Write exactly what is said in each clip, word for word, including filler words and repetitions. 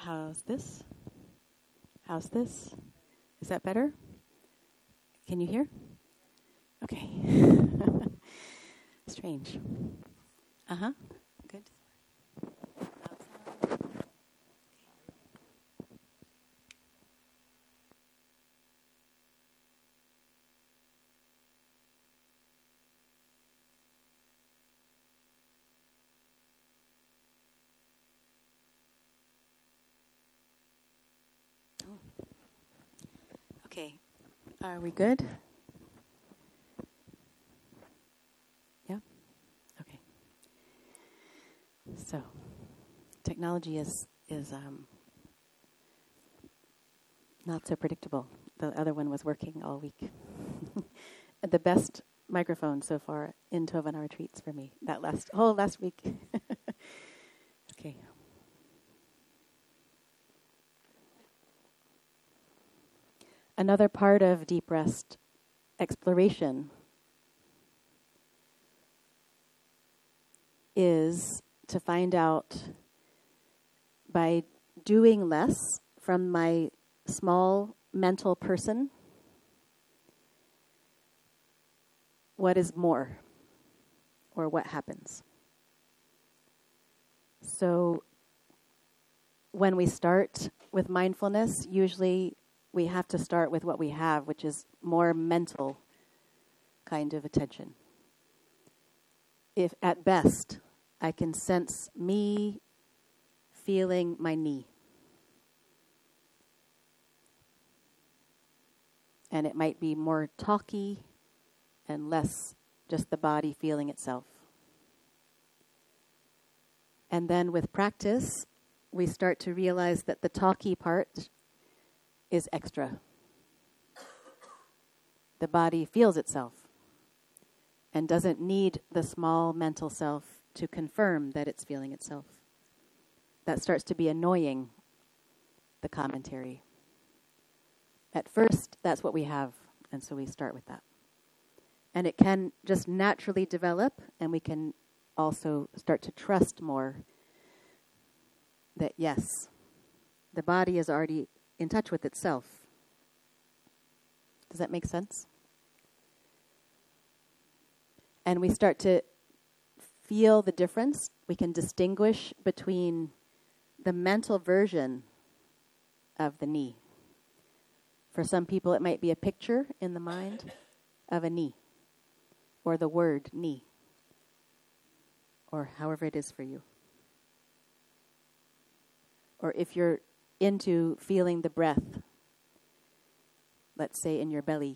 How's this? How's this? Is that better? Can you hear? Okay. Strange. Uh-huh. Good. Okay. Are we good? Yeah? Okay. So, technology is is um, not so predictable. The other one was working all week. The best microphone so far in Tovana retreats for me. That last whole last week. Okay. Another part of deep rest exploration is to find out, by doing less from my small mental person, what is more, or what happens. So when we start with mindfulness, usually we have to start with what we have, which is more mental kind of attention. If at best I can sense me feeling my knee, and it might be more talky and less just the body feeling itself. And then with practice, we start to realize that the talky part is extra. The body feels itself and doesn't need the small mental self to confirm that it's feeling itself. That starts to be annoying, the commentary. At first, that's what we have, and so we start with that. And it can just naturally develop, and we can also start to trust more that, yes, the body is already in touch with itself. Does that make sense? And we start to feel the difference. We can distinguish between the mental version of the knee. For some people, it might be a picture in the mind of a knee, or the word knee, or however it is for you. Or if you're into feeling the breath, let's say in your belly,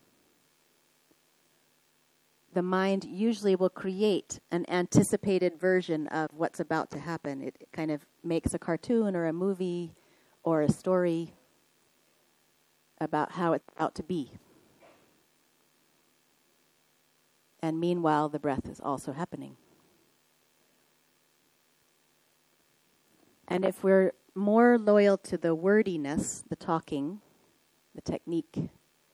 the mind usually will create an anticipated version of what's about to happen. It kind of makes a cartoon or a movie or a story about how it's about to be. And meanwhile, the breath is also happening. And if we're more loyal to the wordiness, the talking, the technique,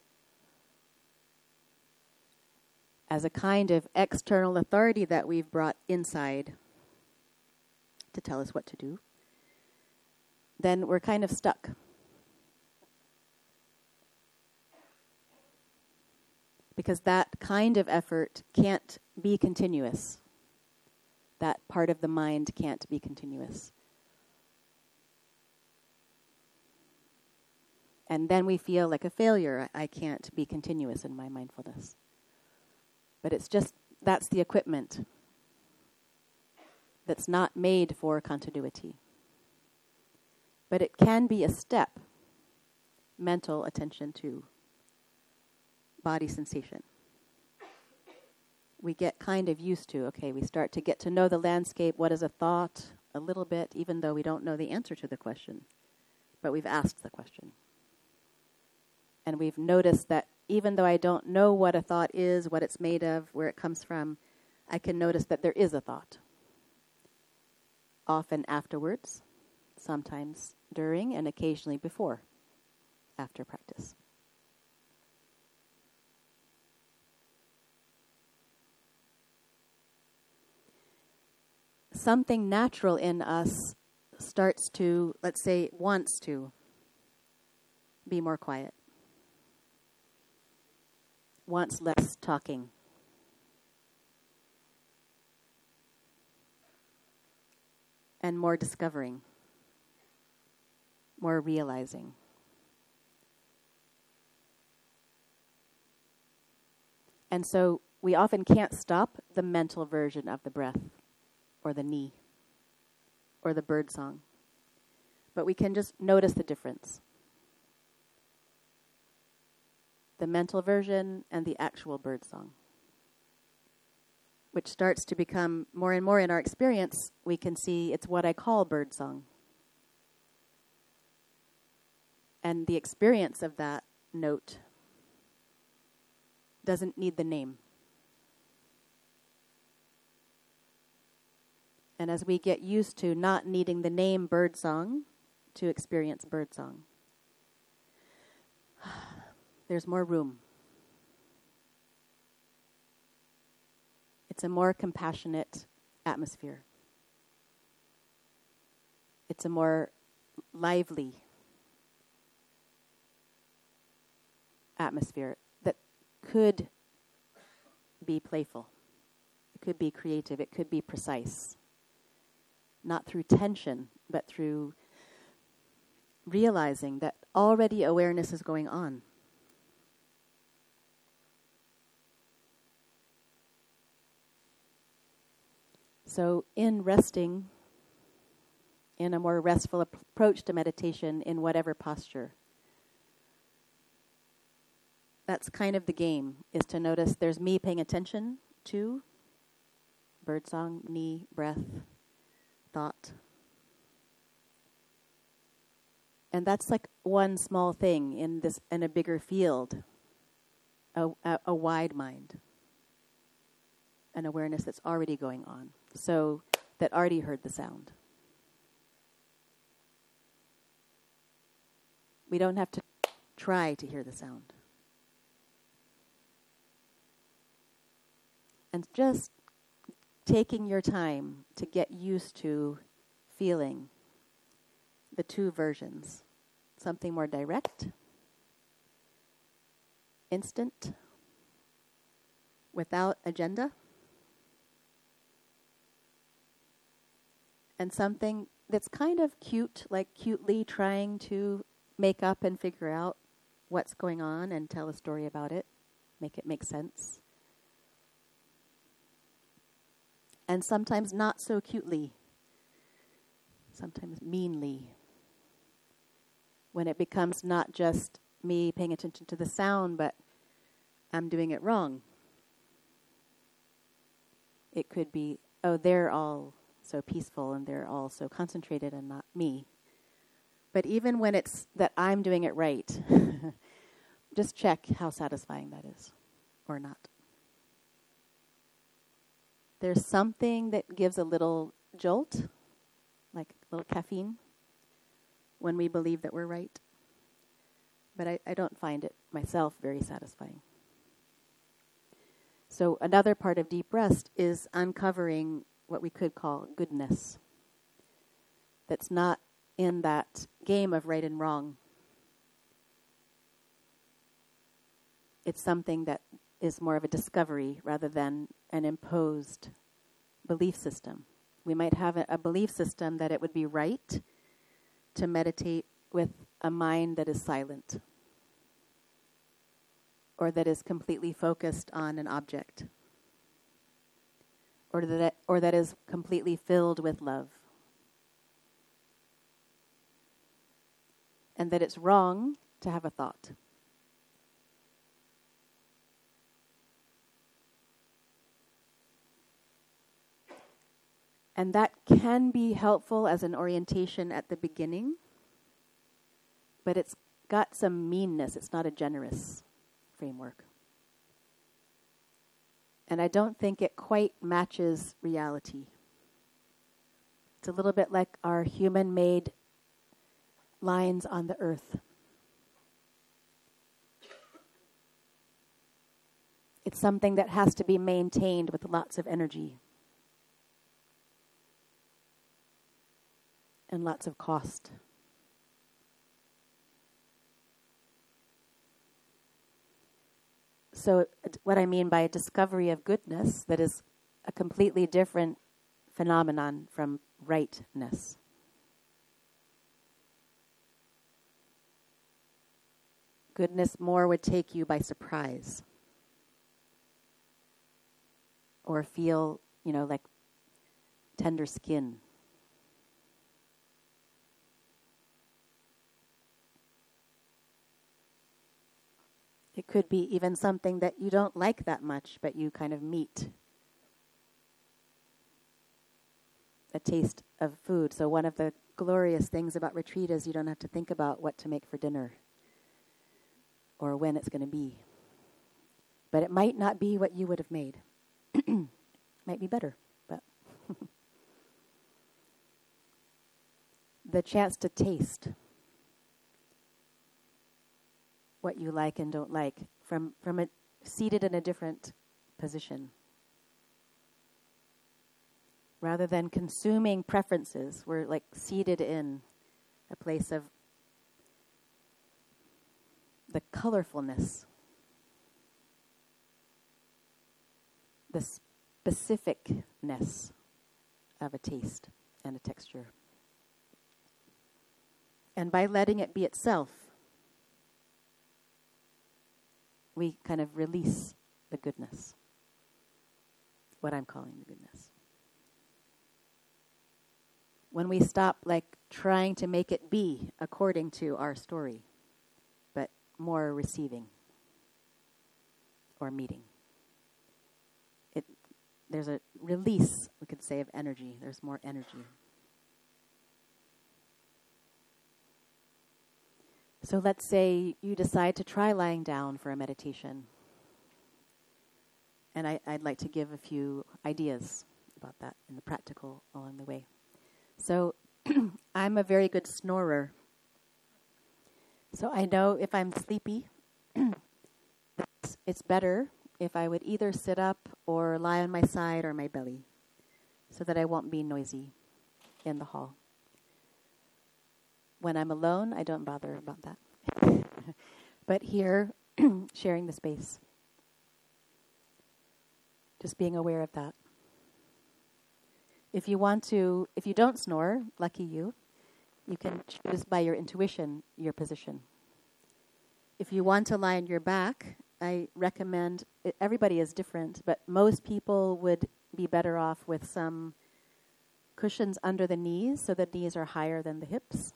as a kind of external authority that we've brought inside to tell us what to do, then we're kind of stuck. Because that kind of effort can't be continuous. That part of the mind can't be continuous. And then we feel like a failure. I can't be continuous in my mindfulness. But it's just, that's the equipment that's not made for continuity. But it can be a step, mental attention to body sensation. We get kind of used to, okay, we start to get to know the landscape, what is a thought, a little bit, even though we don't know the answer to the question. But we've asked the question. And we've noticed that even though I don't know what a thought is, what it's made of, where it comes from, I can notice that there is a thought. Often afterwards, sometimes during, and occasionally before, after practice. Something natural in us starts to, let's say, wants to be more quiet, wants less talking, and more discovering, more realizing. And so we often can't stop the mental version of the breath or the knee or the bird song, but we can just notice the difference. The mental version and the actual bird song, which starts to become more and more in our experience. We can see it's what I call bird song. And the experience of that note doesn't need the name. And as we get used to not needing the name bird song to experience bird song, there's more room. It's a more compassionate atmosphere. It's a more lively atmosphere that could be playful. It could be creative. It could be precise. Not through tension, but through realizing that already awareness is going on. So in resting, in a more restful ap- approach to meditation, in whatever posture, that's kind of the game, is to notice there's me paying attention to birdsong, knee, breath, thought. And that's like one small thing in this, in a bigger field, a, a, a wide mind, an awareness that's already going on. So that already heard the sound. We don't have to try to hear the sound. And just taking your time to get used to feeling the two versions. Something more direct, instant, without agenda, and something that's kind of cute, like cutely trying to make up and figure out what's going on and tell a story about it, make it make sense. And sometimes not so cutely, sometimes meanly, when it becomes not just me paying attention to the sound, but I'm doing it wrong. It could be, oh, they're all so peaceful and they're all so concentrated and not me. But even when it's that I'm doing it right, just check how satisfying that is or not. There's something that gives a little jolt, like a little caffeine, when we believe that we're right. But I, I don't find it myself very satisfying. So another part of deep rest is uncovering what we could call goodness. That's not in that game of right and wrong. It's something that is more of a discovery rather than an imposed belief system. We might have a, a belief system that it would be right to meditate with a mind that is silent or that is completely focused on an object or that or that is completely filled with love. And that it's wrong to have a thought. And that can be helpful as an orientation at the beginning, but it's got some meanness. It's not a generous framework. And I don't think it quite matches reality. It's a little bit like our human-made lines on the earth. It's something that has to be maintained with lots of energy. and lots of cost. So what I mean by discovery of goodness, that is a completely different phenomenon from rightness. Goodness more would take you by surprise. Or feel, you know, like tender skin. It could be even something that you don't like that much, but you kind of meet. A taste of food. So one of the glorious things about retreat is you don't have to think about what to make for dinner or when it's going to be. But it might not be what you would have made. Might be better, but the chance to taste what you like and don't like from from a seated in a different position, rather than consuming preferences. We're like seated in a place of the colorfulness, the specificness of a taste and a texture. And by letting it be itself, we kind of release the goodness, what I'm calling the goodness. When we stop like trying to make it be according to our story, but more receiving or meeting. It, there's a release, we could say, of energy. There's more energy. So let's say you decide to try lying down for a meditation. And I, I'd like to give a few ideas about that in the practical along the way. So I'm a very good snorer. So I know if I'm sleepy, it's, it's better if I would either sit up or lie on my side or my belly so that I won't be noisy in the hall. When I'm alone, I don't bother about that. But here, sharing the space. Just being aware of that. If you want to, if you don't snore, lucky you, you can choose by your intuition your position. If you want to lie on your back, I recommend, it, everybody is different, but most people would be better off with some cushions under the knees so the knees are higher than the hips.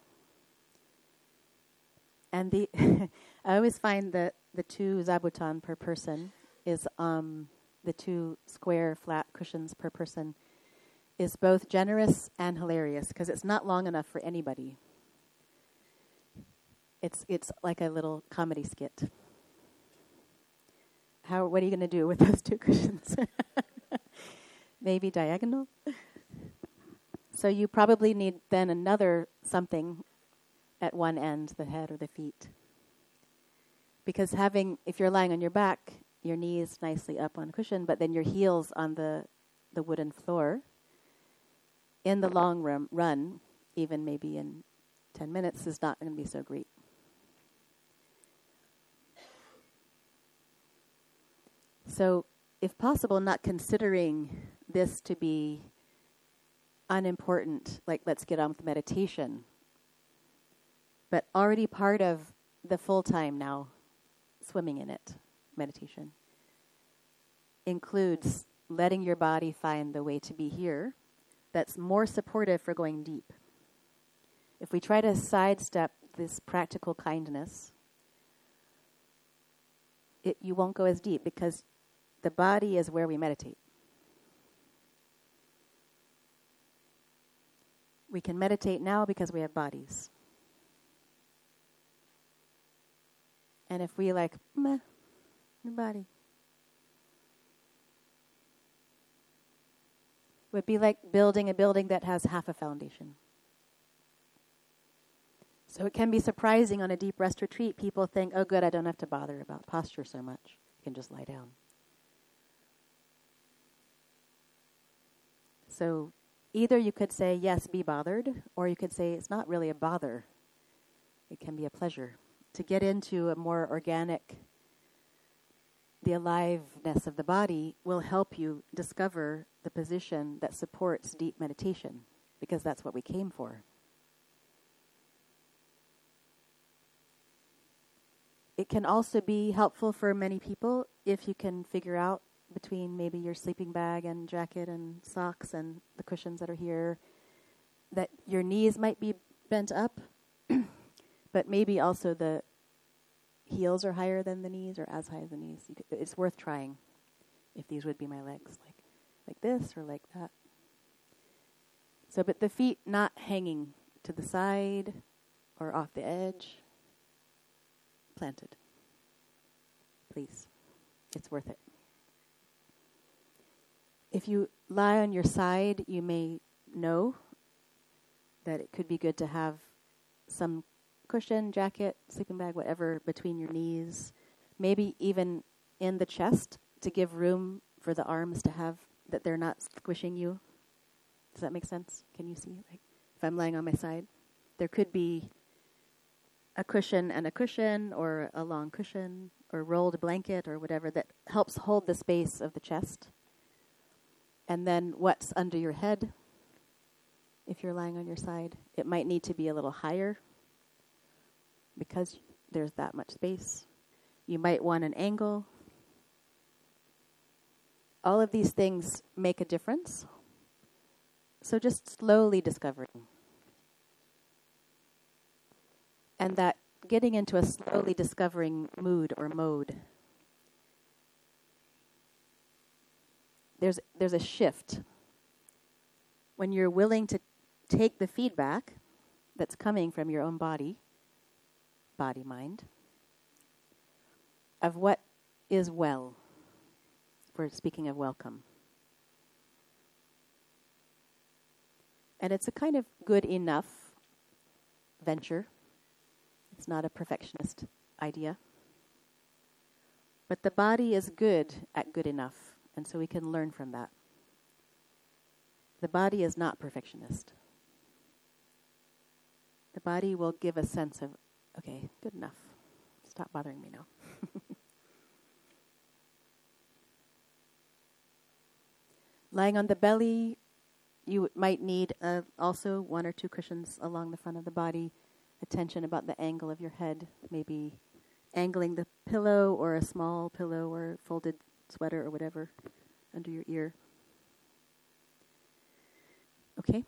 And the I always find that the two zabuton per person is um, the two square flat cushions per person is both generous and hilarious because it's not long enough for anybody. It's it's like a little comedy skit. How? What are you going to do with those two cushions? Maybe diagonal? So you probably need then another something at one end, the head or the feet. Because having, if you're lying on your back, your knees nicely up on cushion, but then your heels on the, the wooden floor, in the long run, run, even maybe in ten minutes, is not going to be so great. So, if possible, not considering this to be unimportant, like let's get on with meditation, but already part of the full time now, swimming in it, meditation, includes letting your body find the way to be here that's more supportive for going deep. If we try to sidestep this practical kindness, it, you won't go as deep because the body is where we meditate. We can meditate now because we have bodies. And if we like, meh, your body. It would be like building a building that has half a foundation. So it can be surprising on a deep rest retreat. People think, oh good, I don't have to bother about posture so much. I can just lie down. So either you could say, yes, be bothered, or you could say, it's not really a bother. It can be a pleasure. To get into a more organic, the aliveness of the body will help you discover the position that supports deep meditation, because that's what we came for. It can also be helpful for many people if you can figure out between maybe your sleeping bag and jacket and socks and the cushions that are here, that your knees might be bent up, but maybe also the heels are higher than the knees or as high as the knees. You could, it's worth trying if these would be my legs, like like this or like that. So, but the feet not hanging to the side or off the edge, planted. Please. It's worth it. If you lie on your side, you may know that it could be good to have some cushion, jacket, sleeping bag, whatever, between your knees, maybe even in the chest to give room for the arms to have, that they're not squishing you. Does that make sense? Can you see? Like, if I'm lying on my side, there could be a cushion and a cushion, or a long cushion, or rolled blanket, or whatever that helps hold the space of the chest. And then what's under your head, if you're lying on your side, it might need to be a little higher because there's that much space. You might want an angle. All of these things make a difference. So just slowly discovering. And that getting into a slowly discovering mood or mode, there's there's a shift. When you're willing to take the feedback that's coming from your own body, body, mind, of what is well, for speaking of welcome. And it's a kind of good enough venture. It's not a perfectionist idea. But the body is good at good enough, and so we can learn from that. The body is not perfectionist. The body will give a sense of, okay, good enough. Stop bothering me now. Lying on the belly, you w- might need uh, also one or two cushions along the front of the body. Attention about the angle of your head, maybe angling the pillow or a small pillow or folded sweater or whatever under your ear. Okay?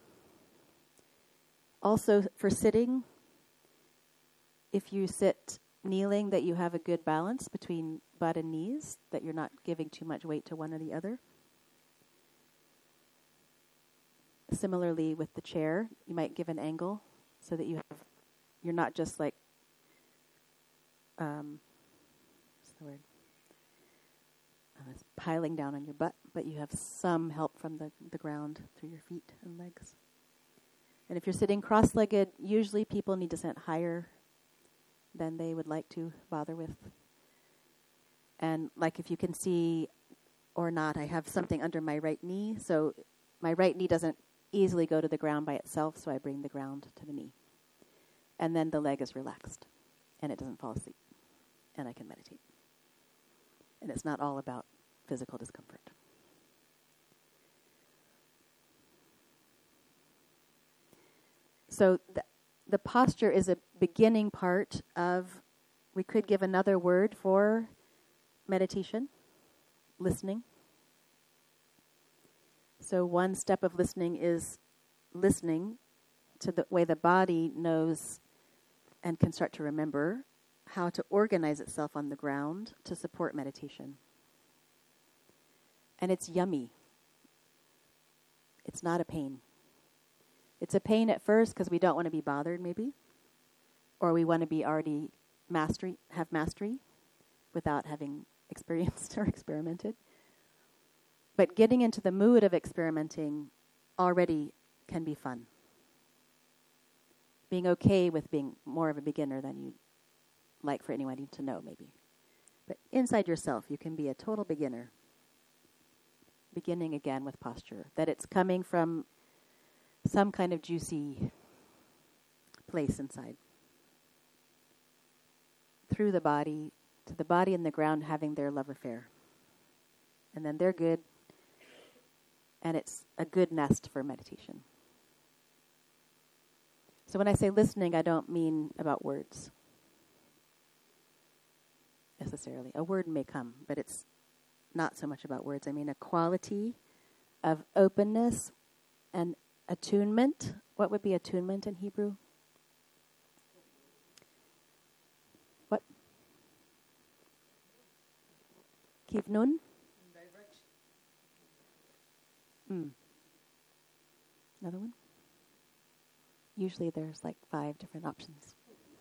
Also, for sitting, if you sit kneeling, that you have a good balance between butt and knees, that you're not giving too much weight to one or the other. Similarly, with the chair, you might give an angle so that you have, you're not just like, um, what's the word? Uh, it's piling down on your butt, but you have some help from the, the ground through your feet and legs. And if you're sitting cross-legged, usually people need to sit higher than they would like to bother with. And like if you can see or not, I have something under my right knee, so my right knee doesn't easily go to the ground by itself, so I bring the ground to the knee. And then the leg is relaxed, and it doesn't fall asleep, and I can meditate. And it's not all about physical discomfort. So the, the posture is a beginning part of, we could give another word for meditation, listening. So one step of listening is listening to the way the body knows and can start to remember how to organize itself on the ground to support meditation. And it's yummy. It's not a pain. It's a pain at first because we don't want to be bothered, maybe, or we want to be already mastery, have mastery without having experienced or experimented. But getting into the mood of experimenting already can be fun. Being okay with being more of a beginner than you'd like for anyone to know, maybe. But inside yourself, you can be a total beginner. Beginning again with posture. That it's coming from some kind of juicy place inside. Through the body, to the body and the ground having their love affair. And then they're good, and it's a good nest for meditation. So when I say listening, I don't mean about words necessarily. A word may come, but it's not so much about words. I mean a quality of openness and attunement. What would be attunement in Hebrew? What? Kivnun? Mm. Another one? Usually there's like five different options.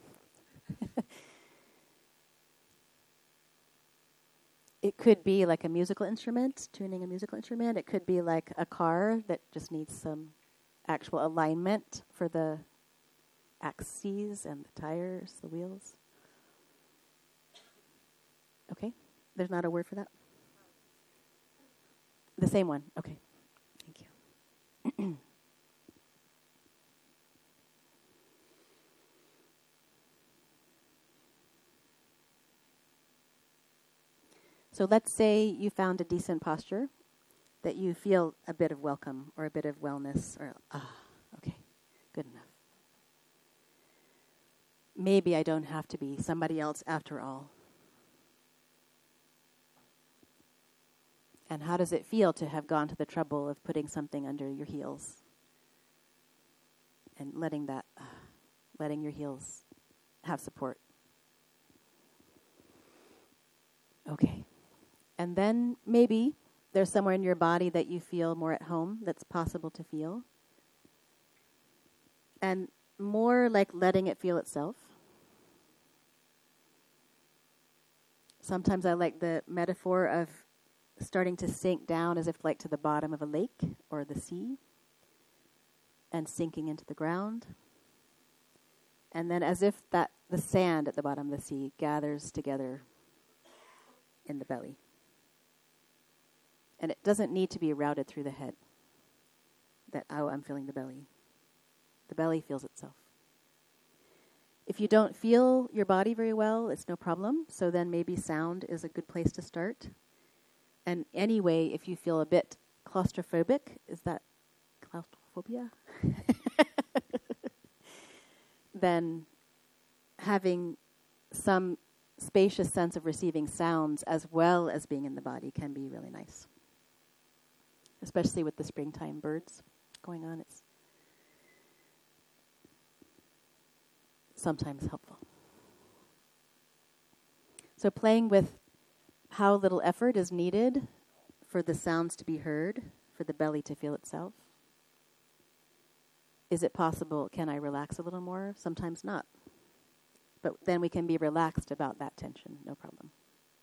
It could be like a musical instrument, tuning a musical instrument. It could be like a car that just needs some actual alignment for the axes and the tires, the wheels. Okay? There's not a word for that? The same one. Okay. Thank you. So let's say you found a decent posture, that you feel a bit of welcome or a bit of wellness, or, ah, okay, good enough. Maybe I don't have to be somebody else after all. And how does it feel to have gone to the trouble of putting something under your heels and letting that, uh, letting your heels have support? Okay. And then maybe there's somewhere in your body that you feel more at home, that's possible to feel. And more like letting it feel itself. Sometimes I like the metaphor of starting to sink down as if like to the bottom of a lake or the sea, and sinking into the ground. And then as if that the sand at the bottom of the sea gathers together in the belly. And it doesn't need to be routed through the head. That, oh, I'm feeling the belly. The belly feels itself. If you don't feel your body very well, it's no problem. So then maybe sound is a good place to start. And anyway, if you feel a bit claustrophobic, is that claustrophobia? Then having some spacious sense of receiving sounds as well as being in the body can be really nice. Especially with the springtime birds going on, it's sometimes helpful. So playing with how little effort is needed for the sounds to be heard, for the belly to feel itself. Is it possible, can I relax a little more? Sometimes not. But then we can be relaxed about that tension, no problem.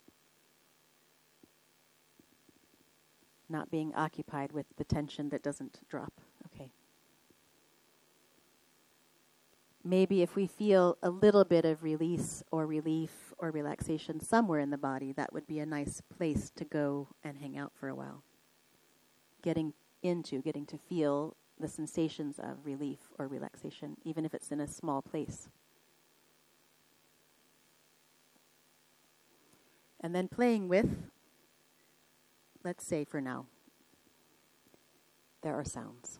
Not being occupied with the tension that doesn't drop. Okay. Maybe if we feel a little bit of release or relief or relaxation somewhere in the body, that would be a nice place to go and hang out for a while. Getting into, getting to feel the sensations of relief or relaxation, even if it's in a small place. And then playing with, let's say for now, there are sounds.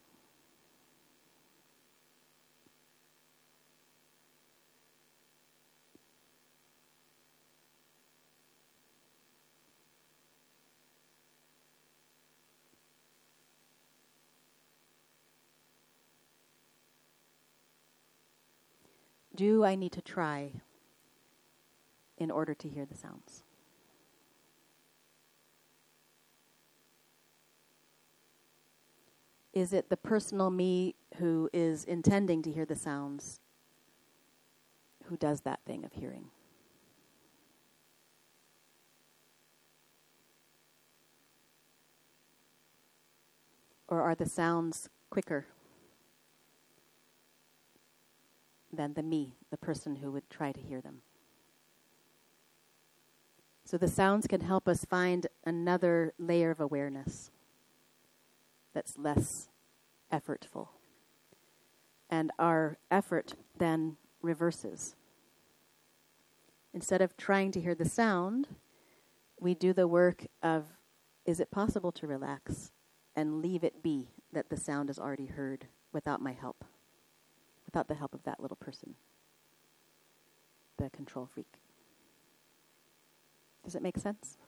Do I need to try in order to hear the sounds? Is it the personal me who is intending to hear the sounds who does that thing of hearing? Or are the sounds quicker than the me, the person who would try to hear them? So the sounds can help us find another layer of awareness that's less effortful. And our effort then reverses. Instead of trying to hear the sound, we do the work of, is it possible to relax and leave it be that the sound is already heard without my help, without the help of that little person, the control freak. Does it make sense?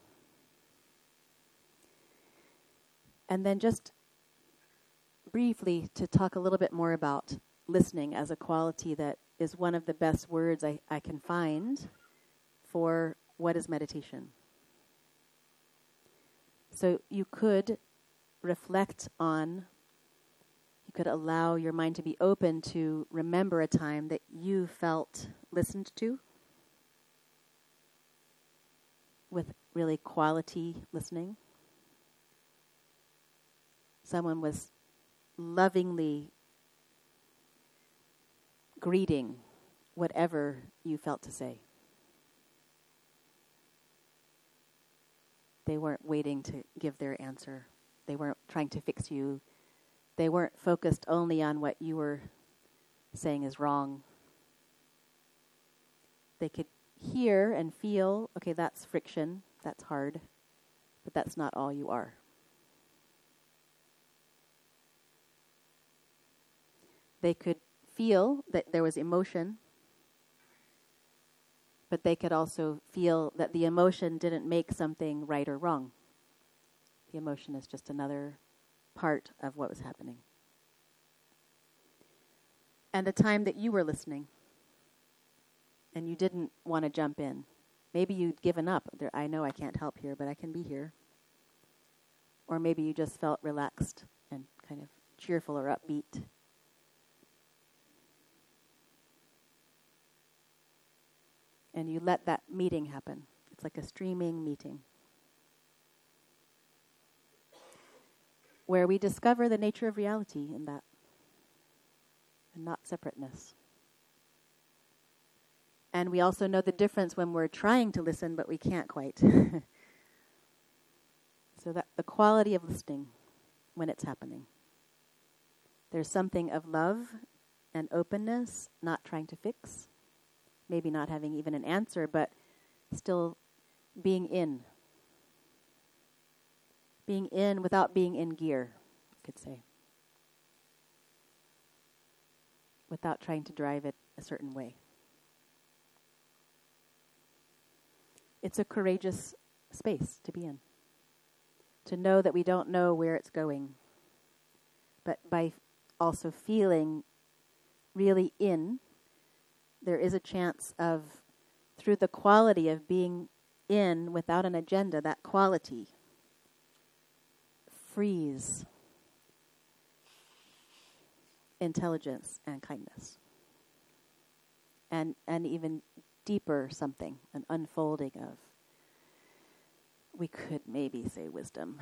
And then just briefly to talk a little bit more about listening as a quality that is one of the best words I, I can find for what is meditation. So you could reflect on, you could allow your mind to be open to remember a time that you felt listened to with really quality listening. Someone was lovingly greeting whatever you felt to say. They weren't waiting to give their answer. They weren't trying to fix you. They weren't focused only on what you were saying is wrong. They could hear and feel, okay, that's friction, that's hard, but that's not all you are. They could feel that there was emotion, but they could also feel that the emotion didn't make something right or wrong. The emotion is just another part of what was happening. And the time that you were listening and you didn't want to jump in. Maybe you'd given up. There, I know I can't help here, but I can be here. Or maybe you just felt relaxed and kind of cheerful or upbeat. And you let that meeting happen. It's like a streaming meeting where we discover the nature of reality in that and not separateness. And we also know the difference when we're trying to listen, but we can't quite. So that the quality of listening when it's happening. There's something of love and openness, not trying to fix. Maybe not having even an answer, but still being in. Being in without being in gear, you could say. Without trying to drive it a certain way. It's a courageous space to be in. To know that we don't know where it's going. But by also feeling really in, there is a chance of, through the quality of being in without an agenda, that quality frees intelligence and kindness. And and even deeper something, an unfolding of, we could maybe say wisdom.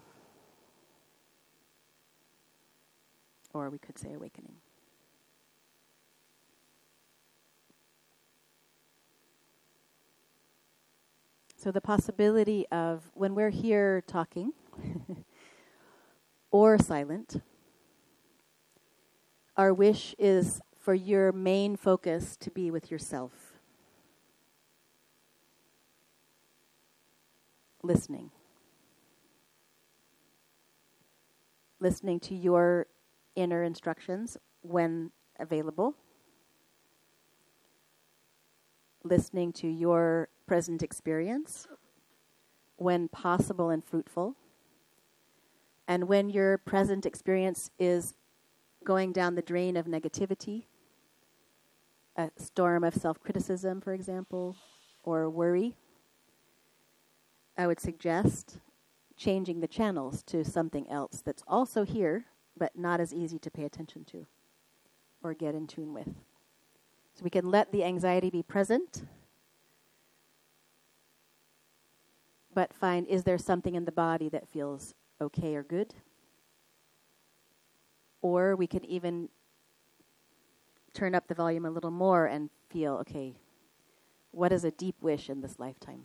Or we could say awakening. So the possibility of, when we're here talking or silent, our wish is for your main focus to be with yourself. Listening. Listening to your inner instructions when available. Listening to your present experience when possible and fruitful. And when your present experience is going down the drain of negativity, a storm of self-criticism, for example, or worry, I would suggest changing the channels to something else that's also here, but not as easy to pay attention to or get in tune with. So we can let the anxiety be present, but find, is there something in the body that feels okay or good? Or we can even turn up the volume a little more and feel, okay, what is a deep wish in this lifetime?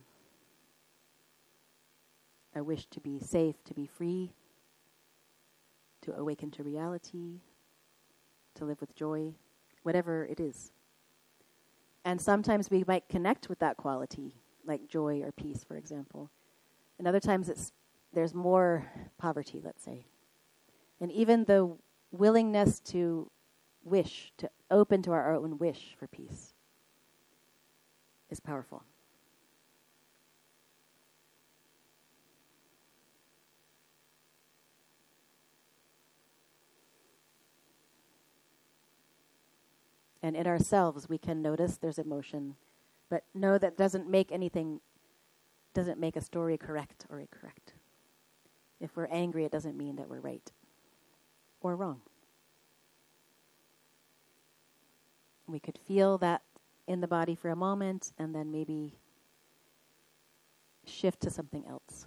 A wish to be safe, to be free, to awaken to reality, to live with joy, whatever it is. And sometimes we might connect with that quality, like joy or peace, for example. And other times it's there's more poverty, let's say. And even the willingness to wish, to open to our own wish for peace is powerful. And in ourselves, we can notice there's emotion, but know that doesn't make anything, doesn't make a story correct or incorrect. If we're angry, it doesn't mean that we're right or wrong. We could feel that in the body for a moment and then maybe shift to something else.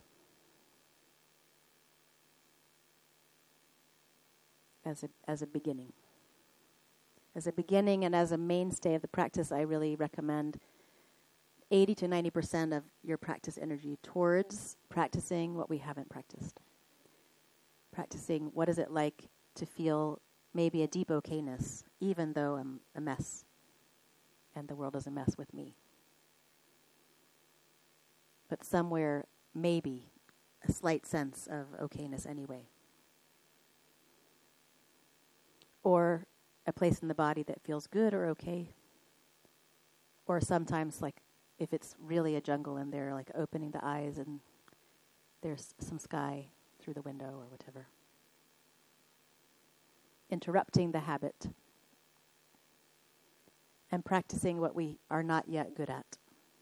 As a, as a beginning. As a beginning and as a mainstay of the practice, I really recommend eighty to ninety percent of your practice energy towards practicing what we haven't practiced. Practicing what is it like to feel maybe a deep okayness, even though I'm a mess and the world is a mess with me. But somewhere, maybe, a slight sense of okayness anyway. Or a place in the body that feels good or okay. Or sometimes, like, if it's really a jungle in there, like opening the eyes and there's some sky through the window or whatever. Interrupting the habit and practicing what we are not yet good at.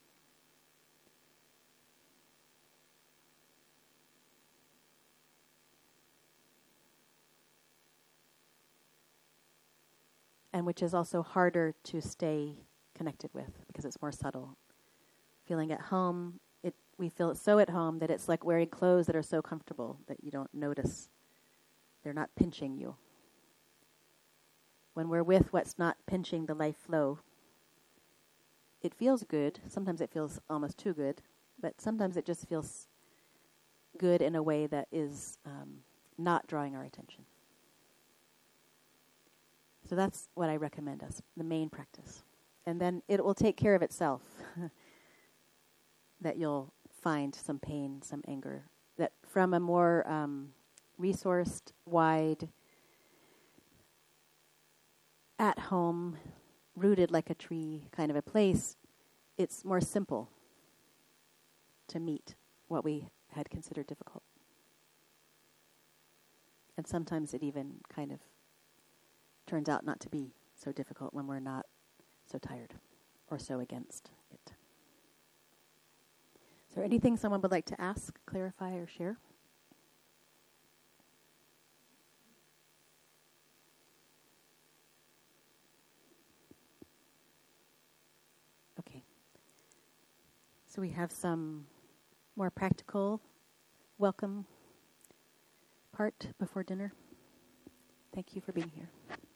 And which is also harder to stay connected with because it's more subtle. Feeling at home, it we feel so at home that it's like wearing clothes that are so comfortable that you don't notice. They're not pinching you. When we're with what's not pinching the life flow, it feels good. Sometimes it feels almost too good, but sometimes it just feels good in a way that is um, not drawing our attention. So that's what I recommend as the main practice. And then it will take care of itself. That you'll find some pain, some anger. That from a more um, resourced, wide, at home, rooted like a tree kind of a place, it's more simple to meet what we had considered difficult. And sometimes it even kind of turns out not to be so difficult when we're not so tired or so against it. Is there anything someone would like to ask, clarify, or share? Okay. So we have some more practical welcome part before dinner. Thank you for being here.